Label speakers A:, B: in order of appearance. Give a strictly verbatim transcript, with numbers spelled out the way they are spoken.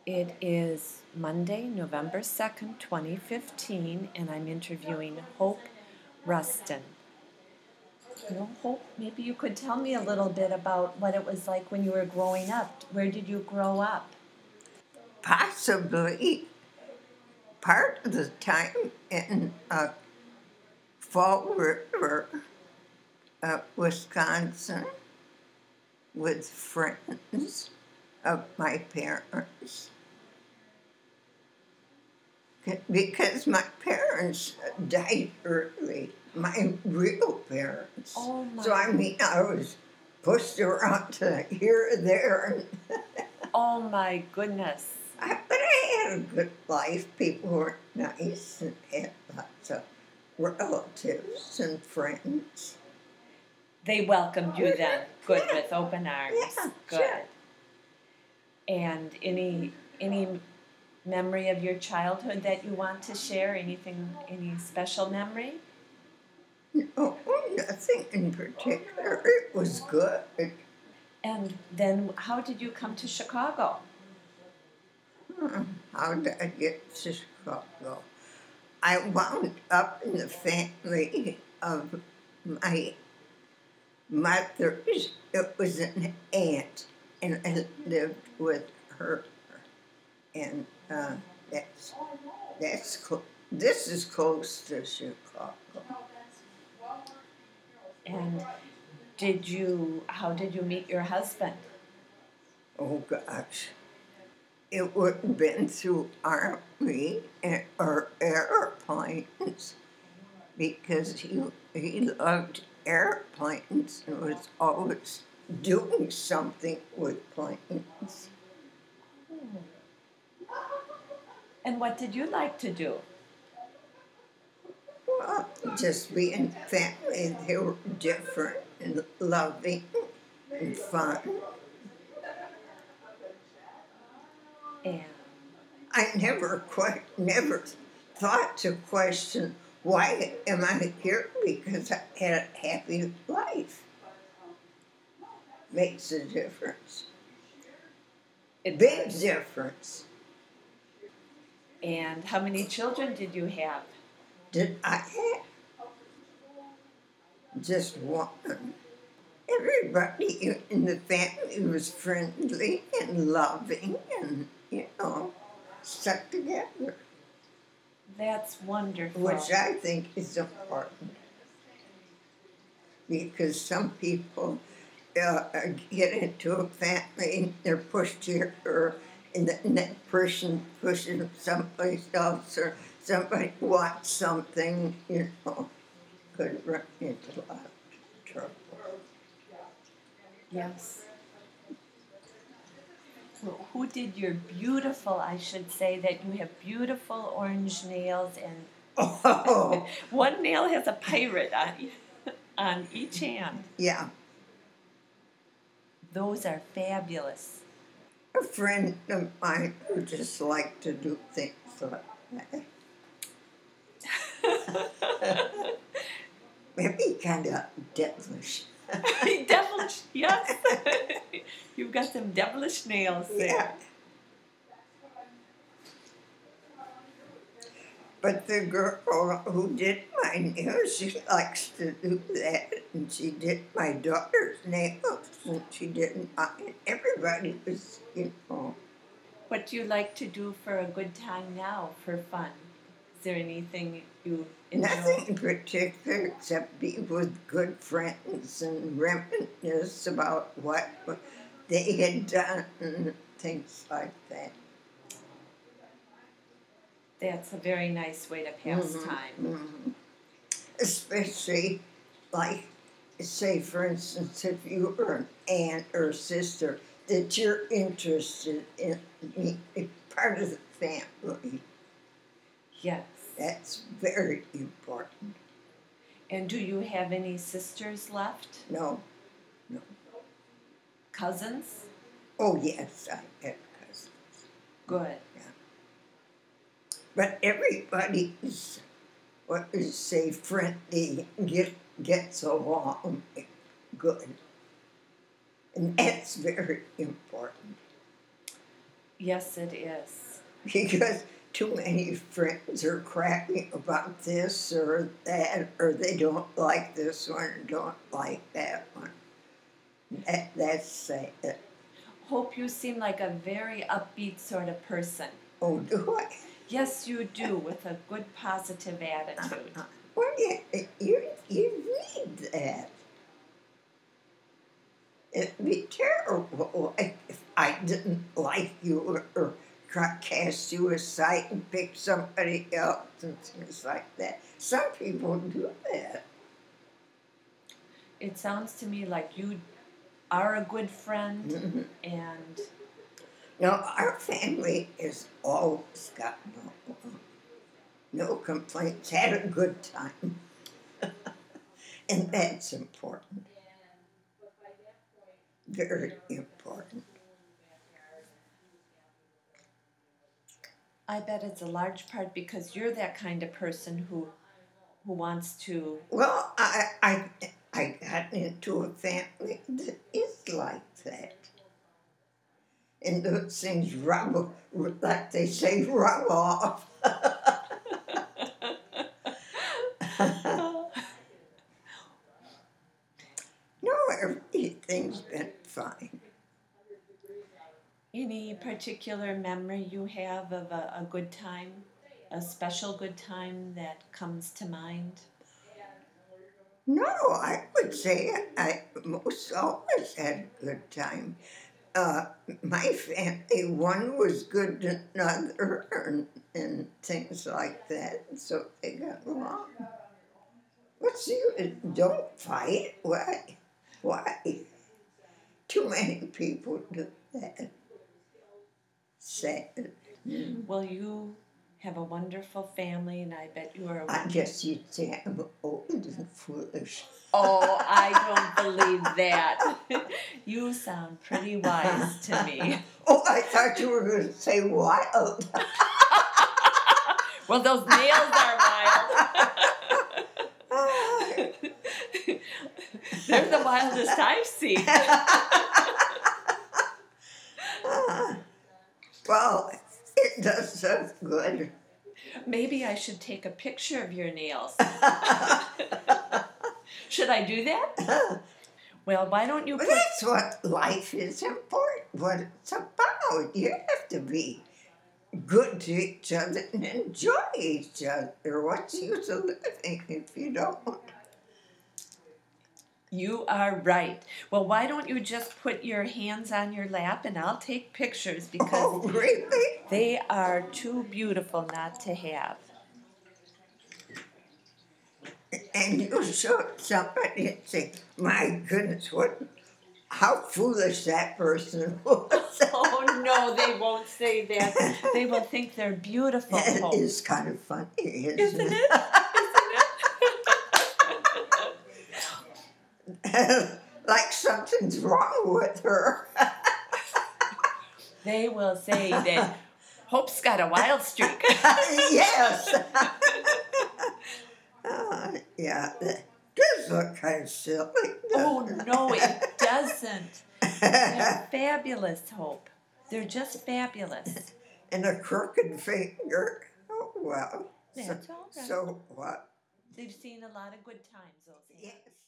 A: It is Monday, November second, twenty fifteen, and I'm interviewing Hope Rustin. You know, Hope, maybe you could tell me a little bit about what it was like when you were growing up. Where did you grow up?
B: Possibly part of the time in uh, Fall River, uh, Wisconsin, with friends of my parents. Because my parents died early, my real parents.
A: Oh my.
B: So, I mean, I was pushed around to here, there.
A: Oh my goodness.
B: I, but I had a good life. People were nice and had lots of relatives and friends.
A: They welcomed you then, good, yeah. With open arms.
B: Yeah,
A: good.
B: Sure.
A: And any any memory of your childhood that you want to share? Anything, any special memory?
B: No, nothing in particular. It was good.
A: And then how did you come to Chicago?
B: Hmm, how did I get to Chicago? I wound up in the family of my mother's. It was an aunt, and I lived with her. And uh, that's that's cl- this is close to Chicago.
A: And did you? How did you meet your husband?
B: Oh gosh, it would have been through Army or airplanes because he he loved airplanes and was always doing something with planes.
A: And what did you like to do?
B: Well, just being family, they were different and loving and fun.
A: And
B: I never quite never thought to question why am I here because I had a happy life. Makes a difference. A big difference.
A: And how many children did you have?
B: Did I have just one? Everybody in the family was friendly and loving and, you know, stuck together.
A: That's wonderful.
B: Which I think is important. Because some people uh, get into a family, they're pushed here, or and the next person pushes them someplace else, or somebody wants something, you know, could run into a lot of trouble.
A: Yes. Well, who did your beautiful, I should say that you have beautiful orange nails, and
B: oh.
A: one nail has a pirate on, on each hand.
B: Yeah.
A: Those are fabulous.
B: A friend of mine who just liked to do things like that. Maybe kind of devilish.
A: Devilish, yes. You've got some devilish nails there. Yeah.
B: But the girl who did my nails, she likes to do that, and she did my daughter's nails, and she did mine. Everybody was, you know.
A: What do you like to do for a good time now, for fun? Is there anything you enjoy?
B: Nothing in particular except be with good friends and reminisce about what they had done and things like that.
A: That's a very nice way to pass
B: mm-hmm,
A: time.
B: Mm-hmm. Especially, like, say, for instance, if you were an aunt or sister that you're interested in, in part of the family.
A: Yes.
B: That's very important.
A: And do you have any sisters left?
B: No. No.
A: Cousins?
B: Oh, yes, I have cousins.
A: Good.
B: Yeah. But everybody is, what you say, friendly, get, gets along good. And that's very important.
A: Yes, it is.
B: Because too many friends are cracking about this or that, or they don't like this one or don't like that one. That, that's sad.
A: Hope, you seem like a very upbeat sort of person.
B: Oh, do I?
A: Yes, you do, with a good positive attitude.
B: Uh, well, you, you, you read that. It'd be terrible if I didn't like you or, or cast you aside and pick somebody else and things like that. Some people do that.
A: It sounds to me like you are a good friend,
B: Mm-hmm.
A: and
B: No, our family has always got no, no complaints, had a good time. And that's important. Very important.
A: I bet it's a large part because you're that kind of person who who wants to.
B: Well, I, I, I got into a family that is like that. And those things rub, like they say, rub off. No, everything's been fine.
A: Any particular memory you have of a, a good time, a special good time that comes to mind?
B: No, I would say I most always had a good time. Uh, my family, one was good to another, and, and things like that, so they got along. What's you? Don't fight. Why? Why? Too many people do that. Sad.
A: Well, you have a wonderful family, and I bet you are. A
B: I guess you'd say I'm old and foolish.
A: Oh, I don't believe that. You sound pretty wise to me.
B: Oh, I thought you were going to say wild.
A: Well, those nails are wild. They're the wildest I've seen.
B: Well, it does sound good.
A: Maybe I should take a picture of your nails. Should I do that? Well, why don't you put...
B: That's what life is important, what it's about. You have to be good to each other and enjoy each other. What's the use of living if you don't?
A: You are right. Well, why don't you just put your hands on your lap and I'll take pictures because
B: Oh, really?
A: they are too beautiful not to have.
B: And you show somebody and say, my goodness, what, how foolish that person was.
A: Oh, no, they won't say that. They will think they're beautiful.
B: That is kind of funny, isn't,
A: Isn't
B: it?
A: it?
B: Isn't it? Like something's wrong with her.
A: They will say that Hope's got a wild streak.
B: Yes. uh, yeah, that does look kind of silly.
A: Oh, no, it doesn't. They're fabulous, Hope. They're just fabulous.
B: And a crooked finger. Oh, well.
A: That's
B: so,
A: all right.
B: So what?
A: They've seen a lot of good times, those hands.
B: Yes.